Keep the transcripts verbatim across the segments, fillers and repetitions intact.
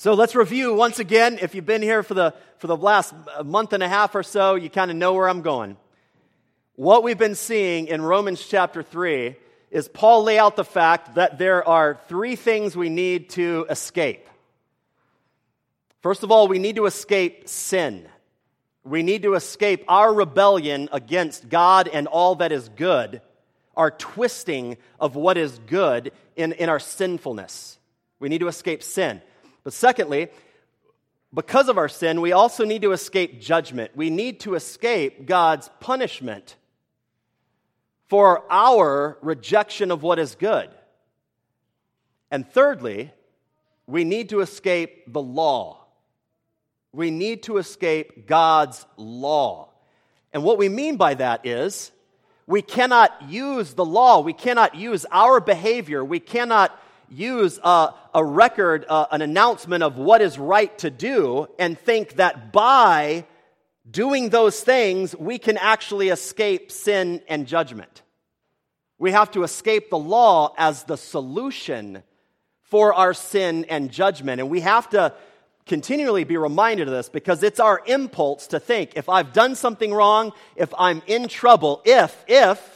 So let's review once again. If you've been here for the for the last month and a half or so, you kind of know where I'm going. What we've been seeing in Romans chapter three is Paul lay out the fact that there are three things we need to escape. First of all, we need to escape sin. We need to escape our rebellion against God and all that is good, our twisting of what is good in, in our sinfulness. We need to escape sin. But secondly, because of our sin, we also need to escape judgment. We need to escape God's punishment for our rejection of what is good. And thirdly, we need to escape the law. We need to escape God's law. And what we mean by that is we cannot use the law. We cannot use our behavior. We cannot use a, a record, uh, an announcement of what is right to do and think that by doing those things, we can actually escape sin and judgment. We have to escape the law as the solution for our sin and judgment. And we have to continually be reminded of this because it's our impulse to think, if I've done something wrong, if I'm in trouble, if, if,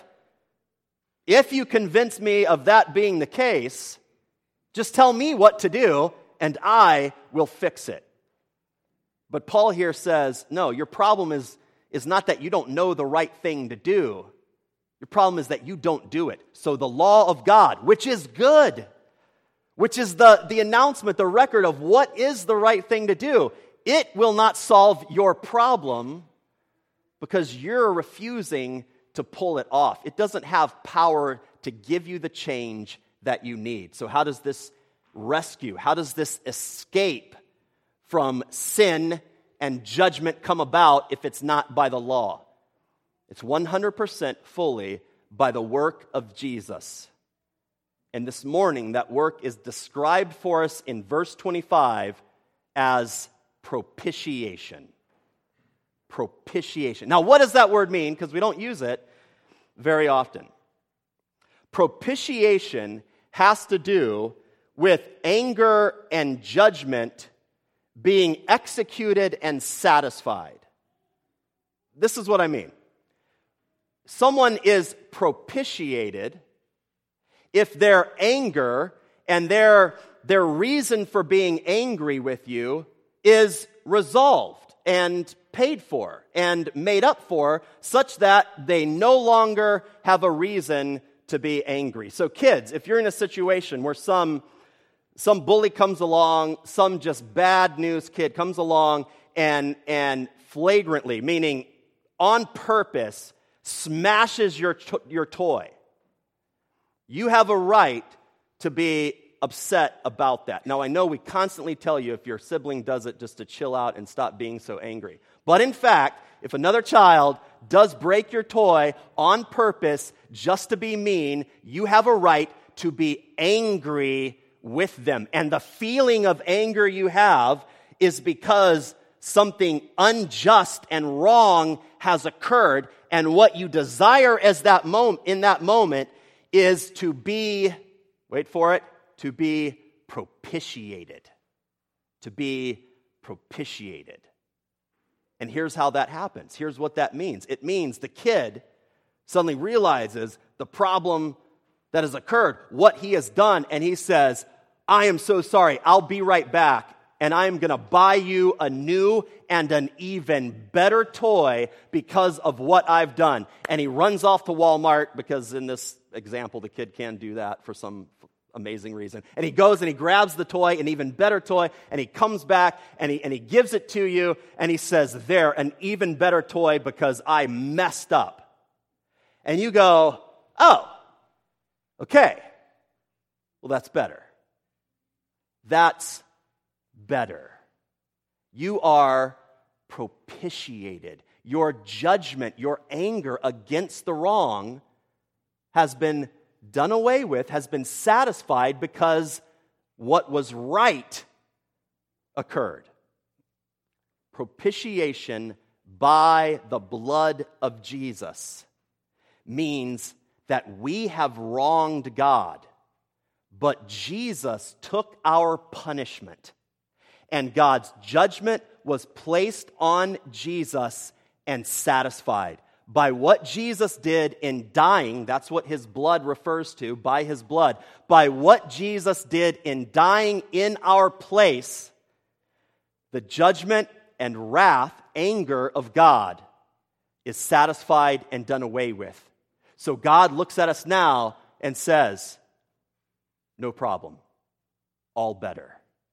if you convince me of that being the case, just tell me what to do and I will fix it. But Paul here says, no, your problem is, is not that you don't know the right thing to do. Your problem is that you don't do it. So the law of God, which is good, which is the, the announcement, the record of what is the right thing to do, it will not solve your problem because you're refusing to pull it off. It doesn't have power to give you the change that you need. So how does this rescue, how does this escape from sin and judgment come about if it's not by the law? It's one hundred percent fully by the work of Jesus. And this morning, that work is described for us in verse twenty-five as propitiation. Propitiation. Now, what does that word mean? Because we don't use it very often. Propitiation has to do with anger and judgment being executed and satisfied. This is what I mean. Someone is propitiated if their anger and their, their reason for being angry with you is resolved and paid for and made up for such that they no longer have a reason to be angry. So kids, if you're in a situation where some, some bully comes along, some just bad news kid comes along and, and flagrantly, meaning on purpose, smashes your, to- your toy, you have a right to be upset about that. Now, I know we constantly tell you if your sibling does it just to chill out and stop being so angry. But in fact, if another child does break your toy on purpose just to be mean, you have a right to be angry with them. And the feeling of anger you have is because something unjust and wrong has occurred, and what you desire as that moment in that moment is to be, wait for it, to be propitiated. To be propitiated. And here's how that happens. Here's what that means. It means the kid suddenly realizes the problem that has occurred, what he has done, and he says, I am so sorry, I'll be right back, and I am going to buy you a new and an even better toy because of what I've done. And he runs off to Walmart, because in this example, the kid can do that for some amazing reason. And he goes and he grabs the toy, an even better toy, and he comes back and he, and he gives it to you, and he says, there, an even better toy because I messed up. And you go, oh, okay, well, that's better. That's better. You are propitiated. Your judgment, your anger against the wrong has been done away with, has been satisfied because what was right occurred. Propitiation by the blood of Jesus means that we have wronged God, but Jesus took our punishment And God's judgment was placed on Jesus and satisfied. By what Jesus did in dying, that's what his blood refers to, by his blood. By what Jesus did in dying in our place, the judgment and wrath, anger of God is satisfied and done away with. So God looks at us now and says, no problem, all better.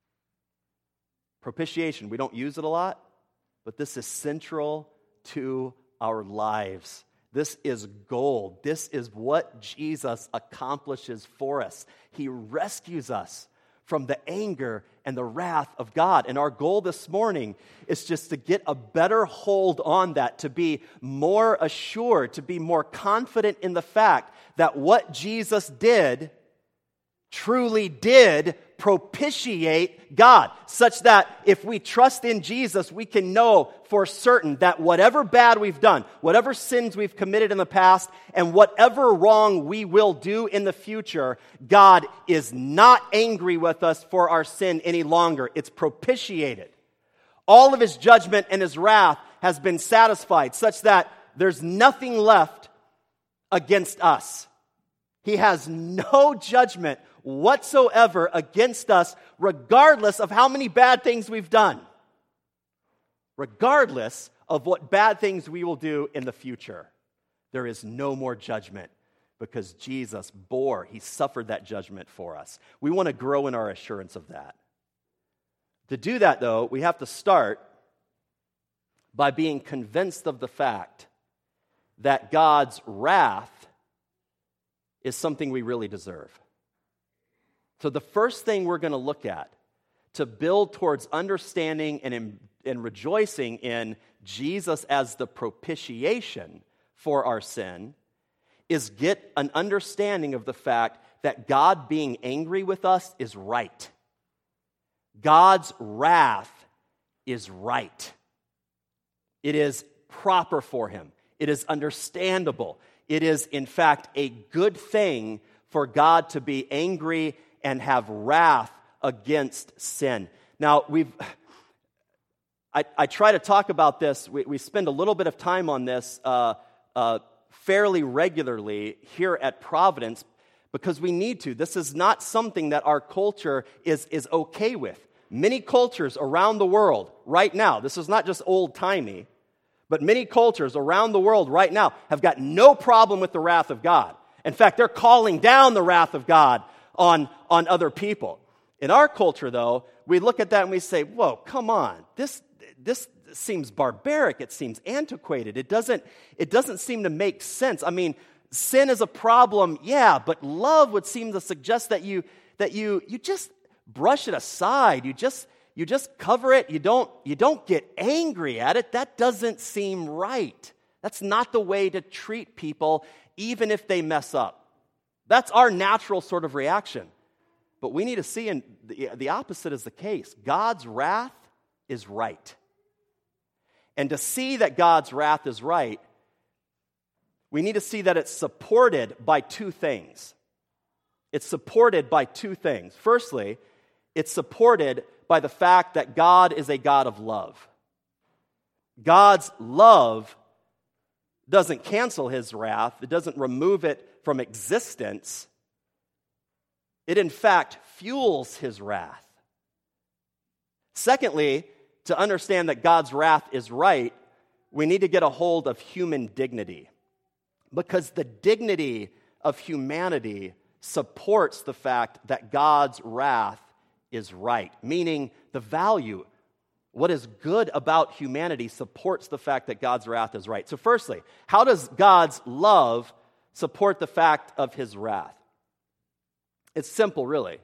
Propitiation, we don't use it a lot, but this is central to our lives. This is gold. This is what Jesus accomplishes for us. He rescues us from the anger and the wrath of God. And our goal this morning is just to get a better hold on that, to be more assured, to be more confident in the fact that what Jesus did truly did propitiate God, such that if we trust in Jesus, we can know for certain that whatever bad we've done, whatever sins we've committed in the past, and whatever wrong we will do in the future, God is not angry with us for our sin any longer. It's propitiated. All of his judgment and his wrath has been satisfied, such that there's nothing left against us. He has no judgment whatsoever against us, regardless of how many bad things we've done. Regardless of what bad things we will do in the future. There is no more judgment because Jesus bore, he suffered that judgment for us. We want to grow in our assurance of that. To do that, though, we have to start by being convinced of the fact that God's wrath is something we really deserve. So the first thing we're going to look at to build towards understanding and, in, and rejoicing in Jesus as the propitiation for our sin is get an understanding of the fact that God being angry with us is right. God's wrath is right. It is proper for him. It is understandable. It is, in fact, a good thing for God to be angry and have wrath against sin. Now, we've, I, I try to talk about this. We, we spend a little bit of time on this uh, uh, fairly regularly here at Providence because we need to. This is not something that our culture is, is okay with. Many cultures around the world right now, this is not just old-timey, but many cultures around the world right now have got no problem with the wrath of God. In fact, they're calling down the wrath of God on, on other people. In our culture, though, we look at that and we say, whoa, come on. This, this seems barbaric. It seems antiquated. It doesn't, it doesn't seem to make sense. I mean, sin is a problem, yeah, but love would seem to suggest that you, that you, you just brush it aside. You just, you just cover it. You don't, you don't get angry at it. That doesn't seem right. That's not the way to treat people, even if they mess up. That's our natural sort of reaction. But we need to see, and the, the opposite is the case. God's wrath is right. And to see that God's wrath is right, we need to see that it's supported by two things. It's supported by two things. Firstly, it's supported by the fact that God is a God of love. God's love doesn't cancel his wrath. It doesn't remove it from existence. It, in fact, fuels his wrath. Secondly, to understand that God's wrath is right, we need to get a hold of human dignity. Because the dignity of humanity supports the fact that God's wrath is right. Meaning, the value, what is good about humanity supports the fact that God's wrath is right. So firstly, how does God's love support the fact of his wrath? It's simple, really.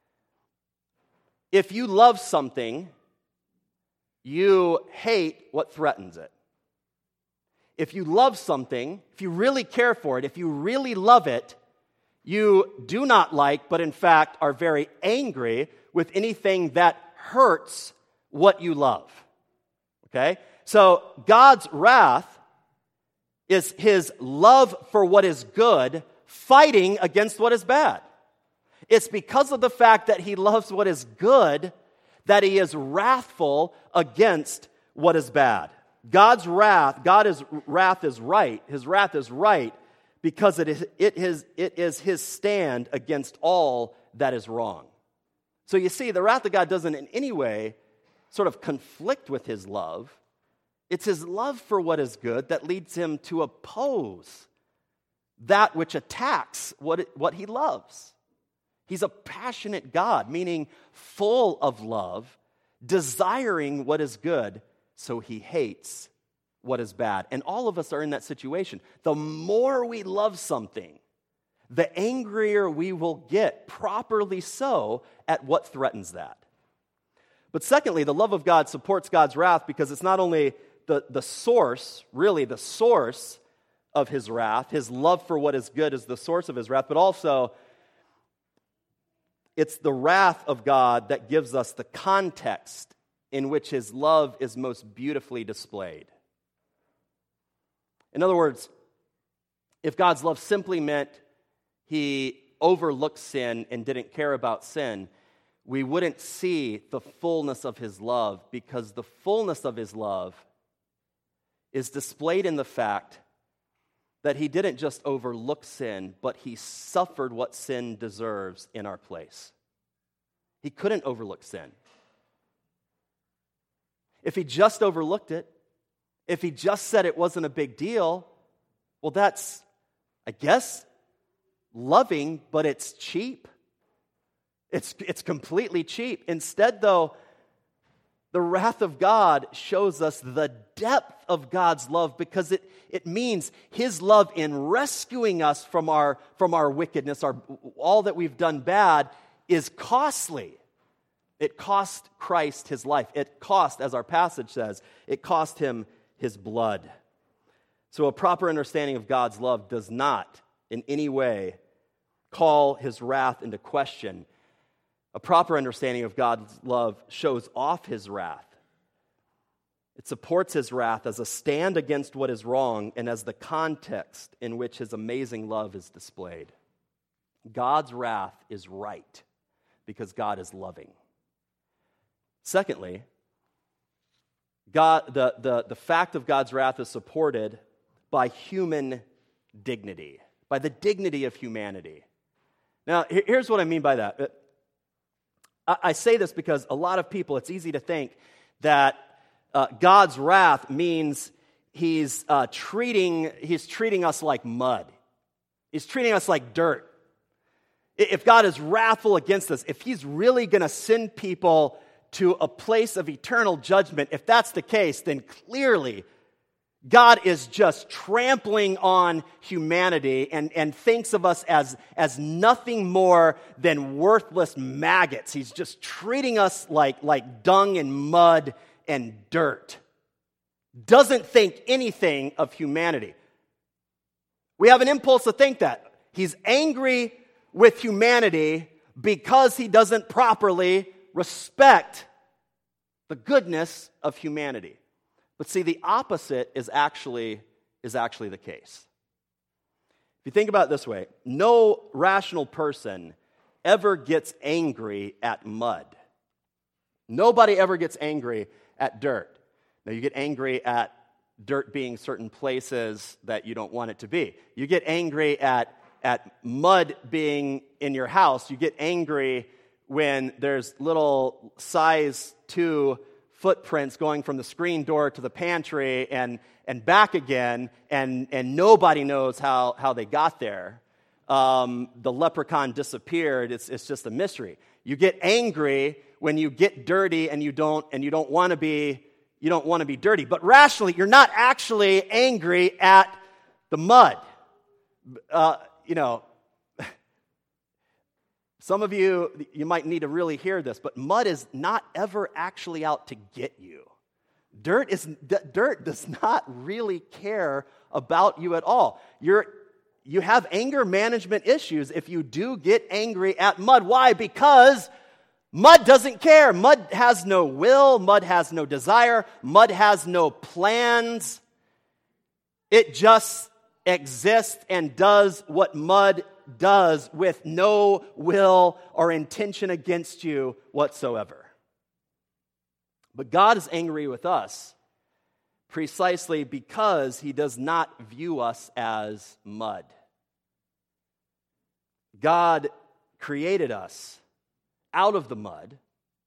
If you love something, you hate what threatens it. If you love something, if you really care for it, if you really love it, you do not like, but in fact are very angry with anything that hurts what you love. Okay? So God's wrath is his love for what is good fighting against what is bad. It's because of the fact that he loves what is good that he is wrathful against what is bad. God's wrath, God's wrath is right. His wrath is right because it is, it is, it is his stand against all that is wrong. So you see, the wrath of God doesn't in any way sort of conflict with his love. It's his love for what is good that leads him to oppose that which attacks what, it, what he loves. He's a passionate God, meaning full of love, desiring what is good, so he hates what is bad. And all of us are in that situation. The more we love something, the angrier we will get, properly so, at what threatens that. But secondly, the love of God supports God's wrath because it's not only the, the source, really the source of his wrath, his love for what is good is the source of his wrath, but also it's the wrath of God that gives us the context in which his love is most beautifully displayed. In other words, if God's love simply meant he overlooked sin and didn't care about sin, we wouldn't see the fullness of his love, because the fullness of his love is displayed in the fact that he didn't just overlook sin, but he suffered what sin deserves in our place. He couldn't overlook sin. If he just overlooked it, if he just said it wasn't a big deal, well, that's, I guess, loving, but it's cheap. It's, it's completely cheap. Instead, though, the wrath of God shows us the depth of God's love, because it, it means his love in rescuing us from our, from our wickedness, our, all that we've done bad, is costly. It cost Christ his life. It cost, as our passage says, it cost him his blood. So a proper understanding of God's love does not in any way call his wrath into question. A proper understanding of God's love shows off his wrath. It supports his wrath as a stand against what is wrong and as the context in which his amazing love is displayed. God's wrath is right because God is loving. Secondly, God, the, the, the fact of God's wrath is supported by human dignity, by the dignity of humanity. Now, here's what I mean by that. I say this because a lot of people, it's easy to think that uh, God's wrath means he's uh, treating he's treating us like mud. He's treating us like dirt. If God is wrathful against us, if he's really going to send people to a place of eternal judgment, if that's the case, then clearly God is just trampling on humanity and, and thinks of us as, as nothing more than worthless maggots. He's just treating us like, like dung and mud and dirt. Doesn't think anything of humanity. We have an impulse to think that. He's angry with humanity because he doesn't properly respect the goodness of humanity. But see, the opposite is actually, is actually the case. If you think about it this way, no rational person ever gets angry at mud. Nobody ever gets angry at dirt. Now, you get angry at dirt being certain places that you don't want it to be. You get angry at, at mud being in your house. You get angry when there's little size two footprints going from the screen door to the pantry and, and back again, and, and nobody knows how, how they got there. Um, the leprechaun disappeared. It's, it's just a mystery. You get angry when you get dirty and you don't and you don't want to be you don't want to be dirty. But rationally, you're not actually angry at the mud. Uh, you know, some of you, you might need to really hear this, but mud is not ever actually out to get you. Dirt is d- dirt does not really care about you at all. You're you have anger management issues if you do get angry at mud. Why? Because mud doesn't care. Mud has no will. Mud has no desire. Mud has no plans. It just exists and does what mud does with no will or intention against you whatsoever. But God is angry with us precisely because he does not view us as mud. God created us out of the mud.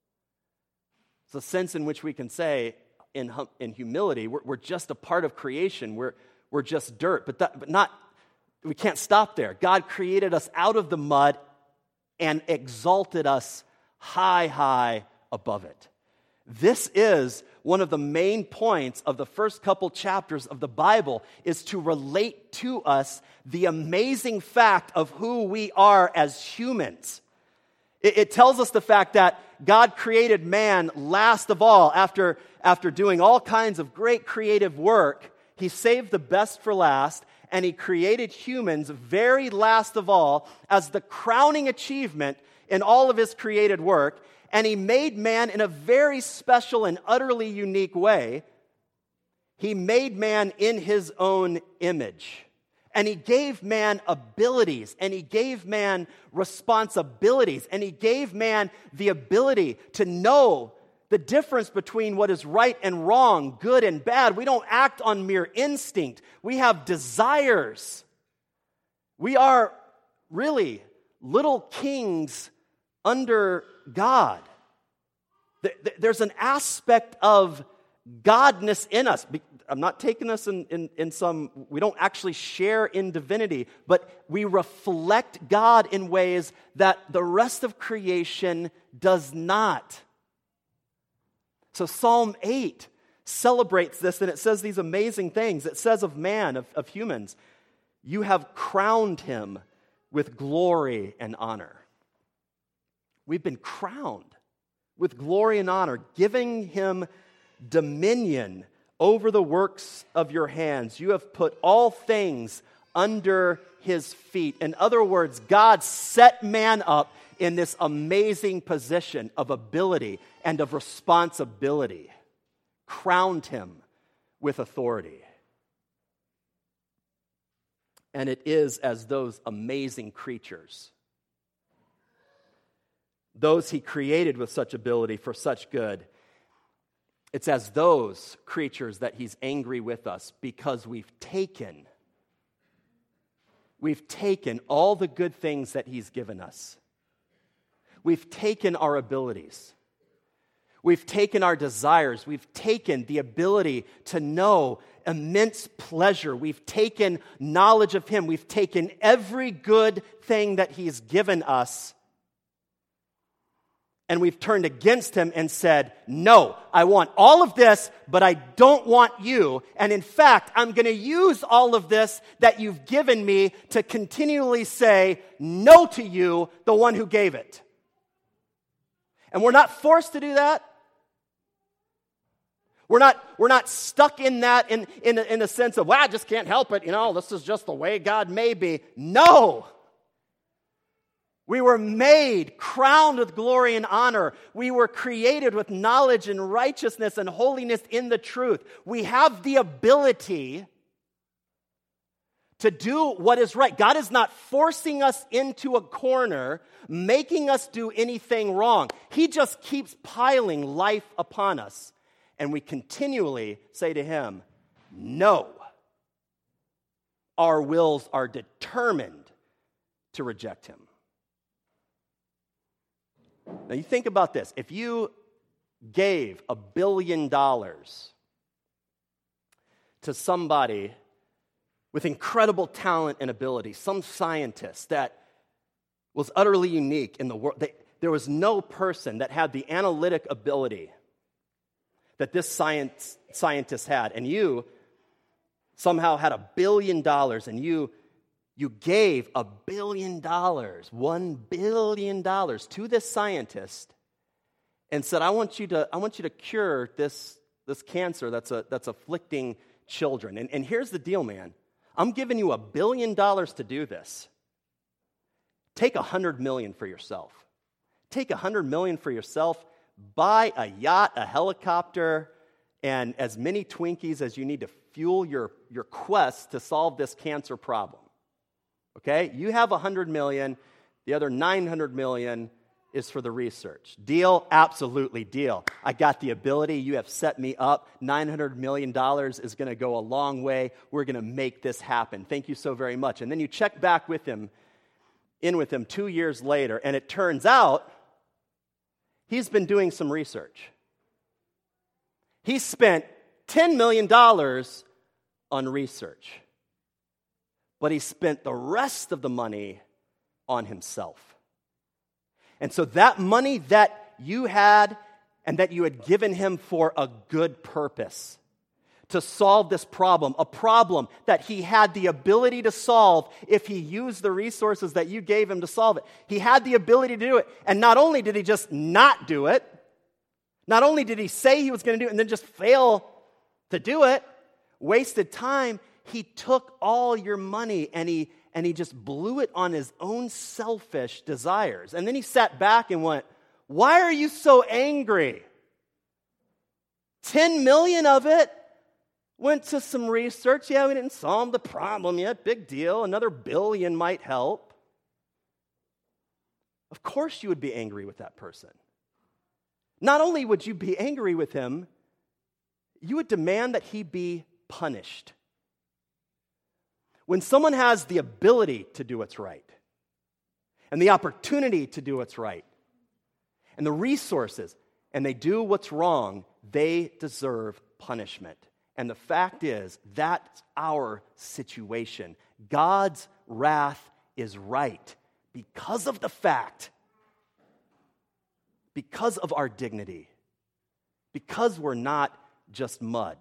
It's a sense in which we can say, in, hum- in humility, we're, we're just a part of creation. We're, we're just dirt, but, that, but not, we can't stop there. God created us out of the mud and exalted us high, high above it. This is one of the main points of the first couple chapters of the Bible, is to relate to us the amazing fact of who we are as humans. It, it tells us the fact that God created man last of all. After, after doing all kinds of great creative work, he saved the best for last, and he created humans very last of all as the crowning achievement in all of his created work. And he made man in a very special and utterly unique way. He made man in his own image. And he gave man abilities, and he gave man responsibilities, and he gave man the ability to know the difference between what is right and wrong, good and bad. We don't act on mere instinct. We have desires. We are really little kings under God. There's an aspect of godness in us. I'm not taking this in, in, in some, we don't actually share in divinity, but we reflect God in ways that the rest of creation does not. So Psalm eight celebrates this, and it says these amazing things. It says of man, of, of humans, you have crowned him with glory and honor. We've been crowned with glory and honor, giving him dominion over the works of your hands. You have put all things under his feet. In other words, God set man up in this amazing position of ability and of responsibility, crowned him with authority. And it is as those amazing creatures, those he created with such ability for such good, it's as those creatures that he's angry with us, because we've taken, we've taken all the good things that he's given us. We've taken our abilities. We've taken our desires. We've taken the ability to know immense pleasure. We've taken knowledge of him. We've taken every good thing that he's given us, and we've turned against him and said, no, I want all of this, but I don't want you. And in fact, I'm going to use all of this that you've given me to continually say no to you, the one who gave it. And we're not forced to do that. We're not, we're not stuck in that in, in, in the sense of, well, I just can't help it. You know, this is just the way God may be. No. We were made, crowned with glory and honor. We were created with knowledge and righteousness and holiness in the truth. We have the ability to do what is right. God is not forcing us into a corner, making us do anything wrong. He just keeps piling life upon us. And we continually say to him, no. Our wills are determined to reject him. Now you think about this. If you gave a billion dollars to somebody with incredible talent and ability, some scientist that was utterly unique in the world, they, there was no person that had the analytic ability that this science, scientist had, and you somehow had a billion dollars, and you You gave a billion dollars, one billion dollars to this scientist and said, I want you to, I want you to cure this, this cancer that's, a, that's afflicting children. And, and here's the deal, man. I'm giving you a billion dollars to do this. Take a hundred million for yourself. Take a hundred million for yourself. Buy a yacht, a helicopter, and as many Twinkies as you need to fuel your, your quest to solve this cancer problem. Okay? You have one hundred million. The other nine hundred million is for the research. Deal? Absolutely deal. I got the ability. You have set me up. nine hundred million dollars is going to go a long way. We're going to make this happen. Thank you so very much. And then you check back with him, in with him two years later, and it turns out he's been doing some research. He spent ten million dollars on research, but he spent the rest of the money on himself. And so that money that you had and that you had given him for a good purpose, to solve this problem, a problem that he had the ability to solve if he used the resources that you gave him to solve it. He had the ability to do it. And not only did he just not do it, not only did he say he was going to do it and then just fail to do it, wasted time, he took all your money and he and he just blew it on his own selfish desires. And then he sat back and went, "Why are you so angry? ten million of it went to some research. Yeah, we didn't solve the problem yet. Big deal. Another billion might help." Of course you would be angry with that person. Not only would you be angry with him, you would demand that he be punished. When someone has the ability to do what's right, and the opportunity to do what's right, and the resources, and they do what's wrong, they deserve punishment. And the fact is, that's our situation. God's wrath is right because of the fact, because of our dignity, because we're not just mud.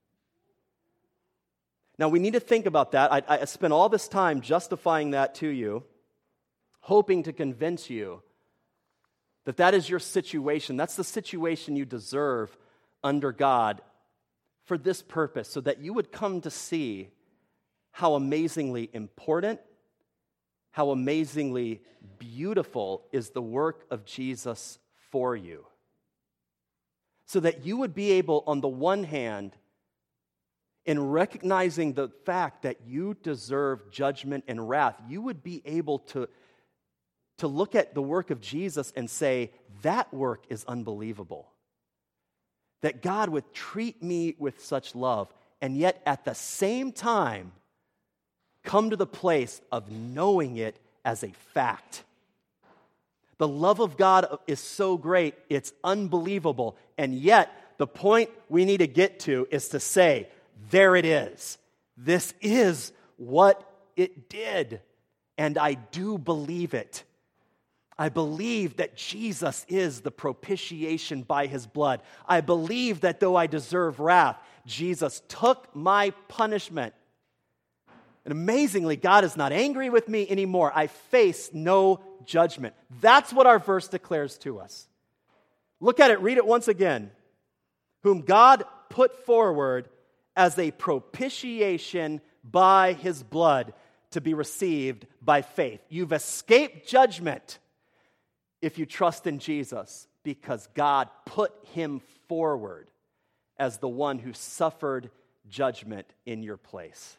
Now, we need to think about that. I, I spent all this time justifying that to you, hoping to convince you that that is your situation. That's the situation you deserve under God for this purpose, so that you would come to see how amazingly important, how amazingly beautiful is the work of Jesus for you. So that you would be able, on the one hand, in recognizing the fact that you deserve judgment and wrath, you would be able to, to look at the work of Jesus and say, that work is unbelievable. That God would treat me with such love, and yet at the same time, come to the place of knowing it as a fact. The love of God is so great, it's unbelievable, and yet the point we need to get to is to say, there it is. This is what it did. And I do believe it. I believe that Jesus is the propitiation by his blood. I believe that though I deserve wrath, Jesus took my punishment. And amazingly, God is not angry with me anymore. I face no judgment. That's what our verse declares to us. Look at it, read it once again. Whom God put forward as a propitiation by his blood to be received by faith. You've escaped judgment if you trust in Jesus, because God put him forward as the one who suffered judgment in your place.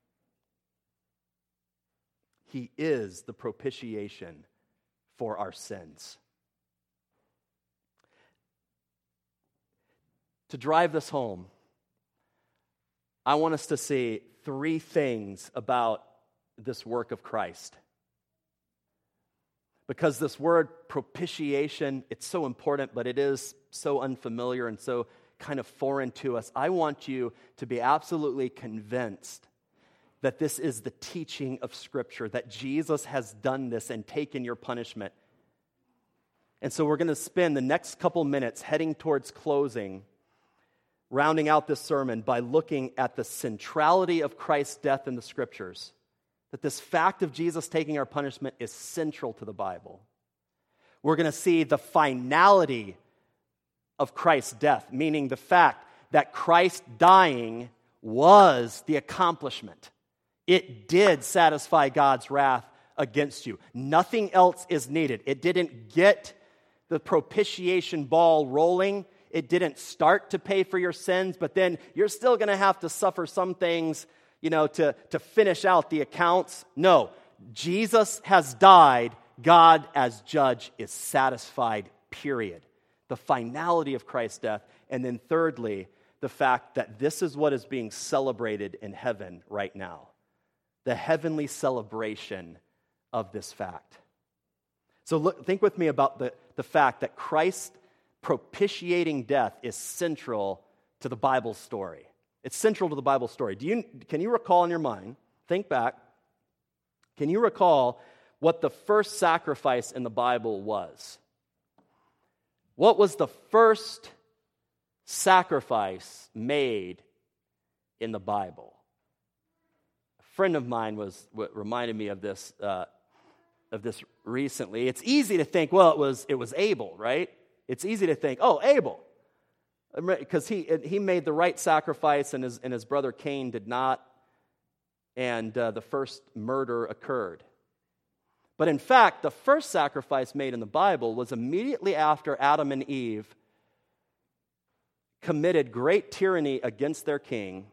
He is the propitiation for our sins. To drive this home, I want us to see three things about this work of Christ. Because this word propitiation, it's so important, but it is so unfamiliar and so kind of foreign to us. I want you to be absolutely convinced that this is the teaching of Scripture, that Jesus has done this and taken your punishment. And so we're going to spend the next couple minutes heading towards closing, rounding out this sermon by looking at the centrality of Christ's death in the Scriptures. That this fact of Jesus taking our punishment is central to the Bible. We're going to see the finality of Christ's death, meaning the fact that Christ dying was the accomplishment. It did satisfy God's wrath against you. Nothing else is needed. It didn't get the propitiation ball rolling. It didn't start to pay for your sins, but then you're still going to have to suffer some things, you know, to, to finish out the accounts. No, Jesus has died. God as judge is satisfied, period. The finality of Christ's death. And then thirdly, the fact that this is what is being celebrated in heaven right now. The heavenly celebration of this fact. So look, think with me about the, the fact that Christ's propitiating death is central to the Bible story. It's central to the Bible story. Do you, can you recall in your mind, think back, can you recall what the first sacrifice in the Bible was? What was the first sacrifice made in the Bible? A friend of mine was what reminded me of this uh, of this recently. It's easy to think, well, it was it was Abel, right? It's easy to think, oh, Abel, because he he made the right sacrifice, and his and his brother Cain did not, and uh, the first murder occurred. But in fact, the first sacrifice made in the Bible was immediately after Adam and Eve committed great tyranny against their king,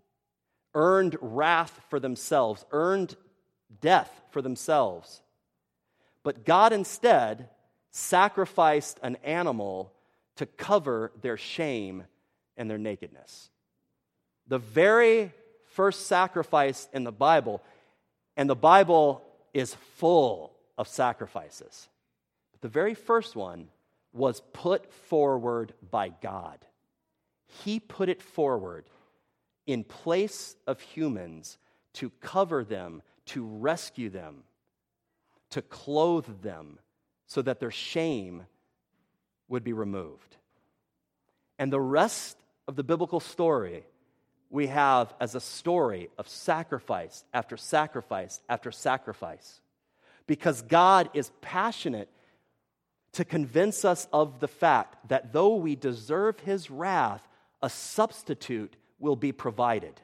earned wrath for themselves, earned death for themselves. But God instead sacrificed an animal to cover their shame and their nakedness. The very first sacrifice in the Bible, and the Bible is full of sacrifices. But the very first one was put forward by God. He put it forward in place of humans to cover them, to rescue them, to clothe them so that their shame would be removed. And the rest of the biblical story we have as a story of sacrifice after sacrifice after sacrifice. Because God is passionate to convince us of the fact that though we deserve His wrath, a substitute will be provided.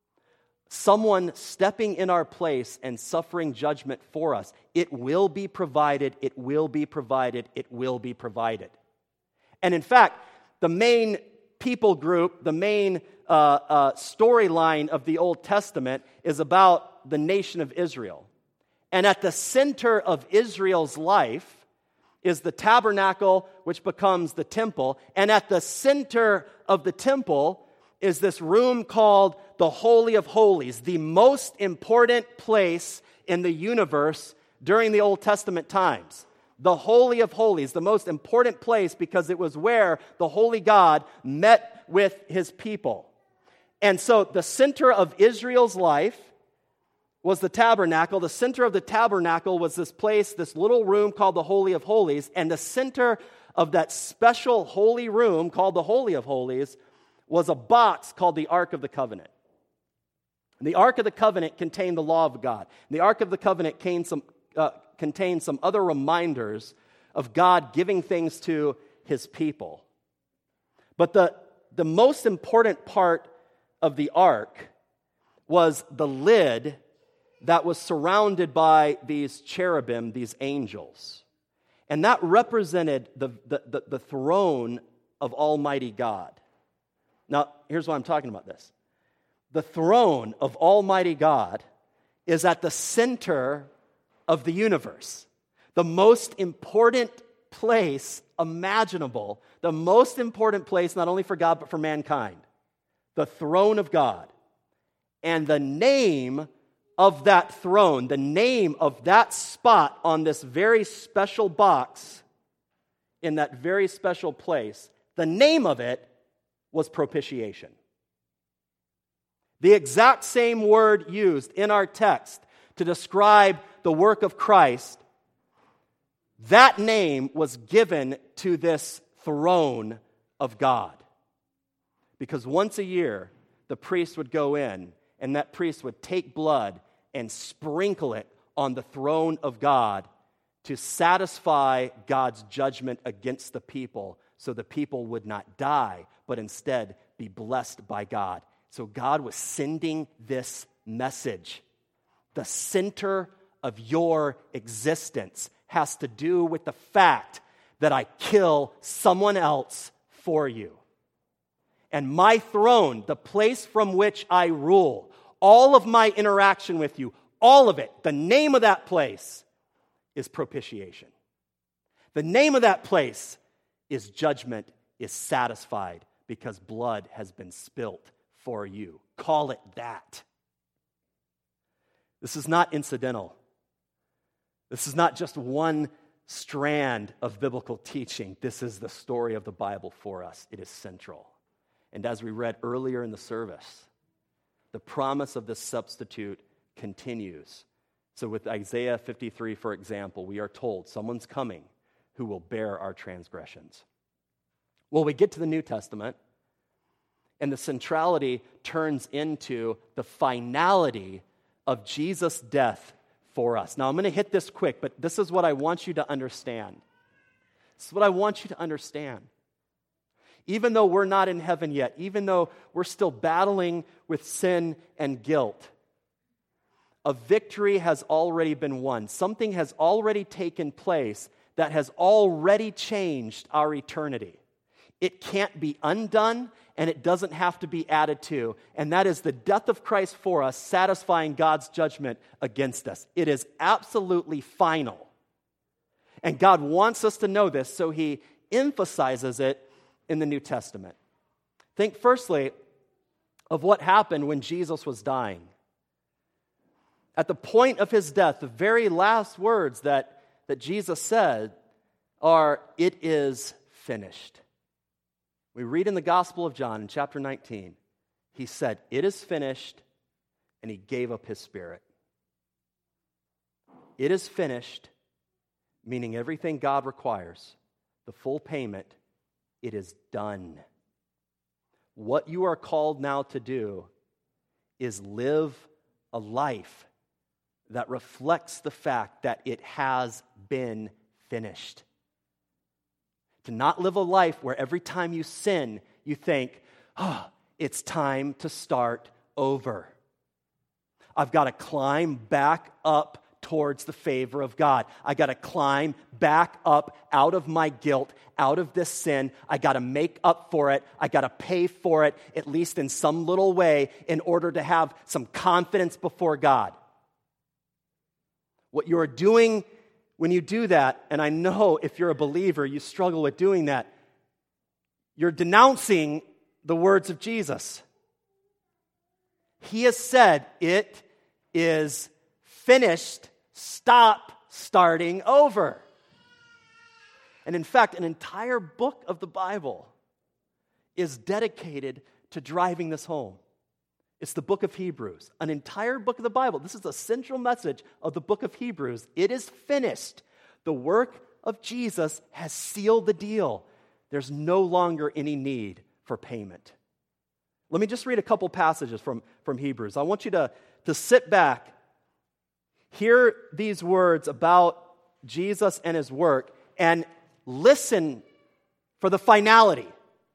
Someone stepping in our place and suffering judgment for us. It will be provided, it will be provided, it will be provided. And in fact, the main people group, the main uh, uh, storyline of the Old Testament is about the nation of Israel. And at the center of Israel's life is the tabernacle, which becomes the temple. And at the center of the temple is this room called the Holy of Holies, the most important place in the universe during the Old Testament times. The Holy of Holies, the most important place because it was where the Holy God met with His people. And so the center of Israel's life was the tabernacle. The center of the tabernacle was this place, this little room called the Holy of Holies. And the center of that special holy room called the Holy of Holies was a box called the Ark of the Covenant. And the Ark of the Covenant contained the law of God. And the Ark of the Covenant contained some, uh, contained some other reminders of God giving things to His people. But the, the most important part of the Ark was the lid that was surrounded by these cherubim, these angels. And that represented the, the, the, the throne of Almighty God. Now, here's why I'm talking about this. The throne of Almighty God is at the center of the universe. The most important place imaginable, the most important place not only for God but for mankind. The throne of God. And the name of that throne, the name of that spot on this very special box in that very special place, the name of it was propitiation. The exact same word used in our text to describe the work of Christ, that name was given to this throne of God. Because once a year, the priest would go in, and that priest would take blood and sprinkle it on the throne of God to satisfy God's judgment against the people, so the people would not die, but instead be blessed by God. So God was sending this message. The center of your existence has to do with the fact that I kill someone else for you. And my throne, the place from which I rule, all of my interaction with you, all of it, the name of that place is propitiation. The name of that place is judgment is satisfied because blood has been spilt for you. Call it that. This is not incidental. This is not just one strand of biblical teaching. This is the story of the Bible for us. It is central. And as we read earlier in the service, the promise of this substitute continues. So with Isaiah fifty-three, for example, we are told someone's coming who will bear our transgressions. Well, we get to the New Testament, and the centrality turns into the finality of Jesus' death for us. Now, I'm going to hit this quick, but this is what I want you to understand. This is what I want you to understand. Even though we're not in heaven yet, even though we're still battling with sin and guilt, a victory has already been won. Something has already taken place that has already changed our eternity. It can't be undone, and it doesn't have to be added to. And that is the death of Christ for us, satisfying God's judgment against us. It is absolutely final. And God wants us to know this, so he emphasizes it in the New Testament. Think firstly of what happened when Jesus was dying. At the point of his death, the very last words that, that Jesus said are, "It is finished." We read in the Gospel of John in chapter nineteen, he said, "It is finished," and he gave up his spirit. It is finished, meaning everything God requires, the full payment, it is done. What you are called now to do is live a life that reflects the fact that it has been finished. To not live a life where every time you sin, you think, oh, it's time to start over. I've got to climb back up towards the favor of God. I got to climb back up out of my guilt, out of this sin. I got to make up for it. I got to pay for it, at least in some little way, in order to have some confidence before God. What you're doing when you do that, and I know if you're a believer, you struggle with doing that, you're denouncing the words of Jesus. He has said, "It is finished. Stop starting over." And in fact, an entire book of the Bible is dedicated to driving this home. It's the book of Hebrews, an entire book of the Bible. This is the central message of the book of Hebrews. It is finished. The work of Jesus has sealed the deal. There's no longer any need for payment. Let me just read a couple passages from, from Hebrews. I want you to, to sit back, hear these words about Jesus and his work, and listen for the finality.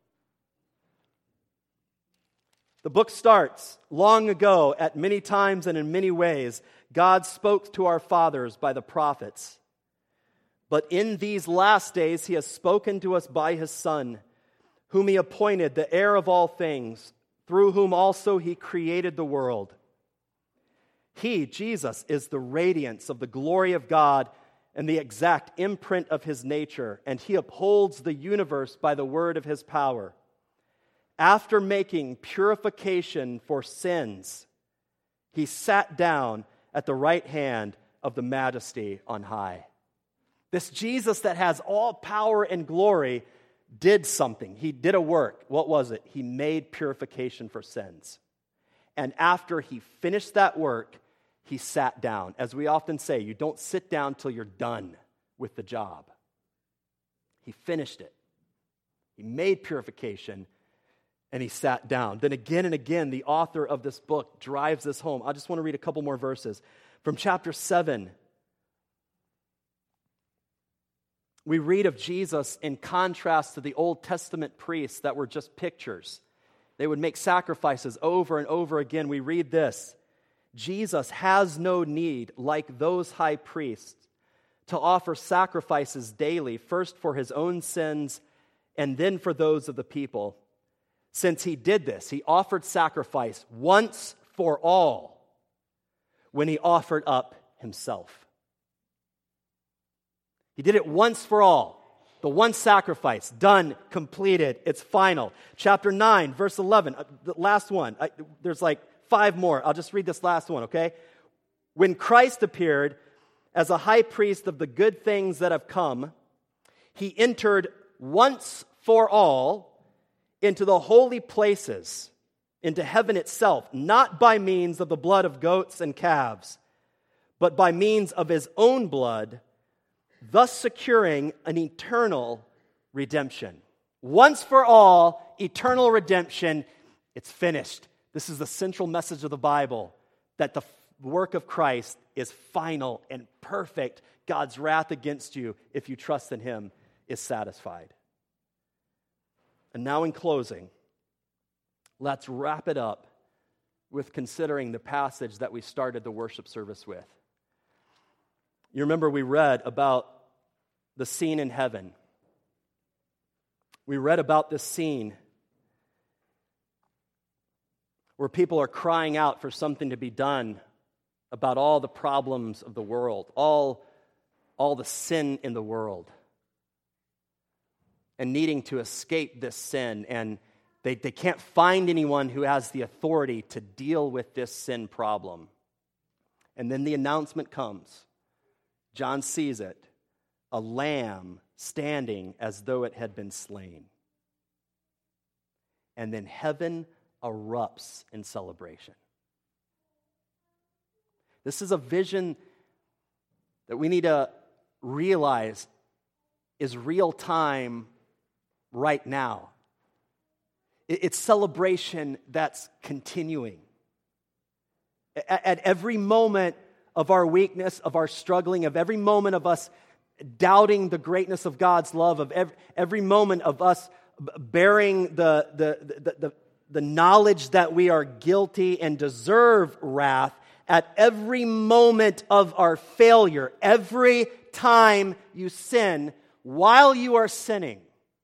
The book starts, "Long ago, at many times and in many ways, God spoke to our fathers by the prophets. But in these last days, he has spoken to us by his Son, whom he appointed the heir of all things, through whom also he created the world. He, Jesus, is the radiance of the glory of God and the exact imprint of his nature, and he upholds the universe by the word of his power. After making purification for sins, he sat down at the right hand of the Majesty on high." This Jesus that has all power and glory did something. He did a work. What was it? He made purification for sins. And after he finished that work, he sat down. As we often say, you don't sit down till you're done with the job. He finished it. He made purification, and he sat down. Then again and again, the author of this book drives this home. I just want to read a couple more verses. From chapter seven, we read of Jesus in contrast to the Old Testament priests that were just pictures. They would make sacrifices over and over again. We read this: Jesus has no need, like those high priests, to offer sacrifices daily, first for his own sins and then for those of the people. Since he did this, he offered sacrifice once for all when he offered up himself. He did it once for all. The one sacrifice, done, completed, it's final. Chapter nine, verse eleven, uh, the last one. I, there's like five more. I'll just read this last one, okay? When Christ appeared as a high priest of the good things that have come, he entered once for all into the holy places, into heaven itself, not by means of the blood of goats and calves, but by means of his own blood, thus securing an eternal redemption. Once for all, eternal redemption, it's finished. This is the central message of the Bible, that the work of Christ is final and perfect. God's wrath against you, if you trust in him, is satisfied. And now in closing, let's wrap it up with considering the passage that we started the worship service with. You remember we read about the scene in heaven. We read about this scene where people are crying out for something to be done about all the problems of the world, all, all the sin in the world, and needing to escape this sin. And they, they can't find anyone who has the authority to deal with this sin problem. And then the announcement comes. John sees it, a lamb standing as though it had been slain. And then heaven erupts in celebration. This is a vision that we need to realize is real time right now. It's celebration that's continuing. At every moment of our weakness, of our struggling, of every moment of us doubting the greatness of God's love, of every, every moment of us bearing the, the, the, the, the knowledge that we are guilty and deserve wrath, at every moment of our failure, every time you sin, while you are sinning,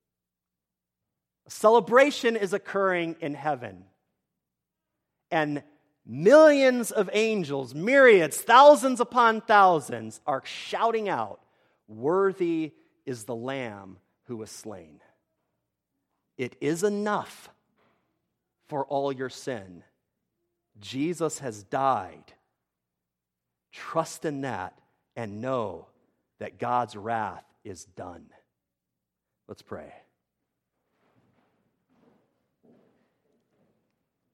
a celebration is occurring in heaven. And millions of angels, myriads, thousands upon thousands, are shouting out, "Worthy is the Lamb who was slain." It is enough for all your sin. Jesus has died. Trust in that and know that God's wrath is done. Let's pray.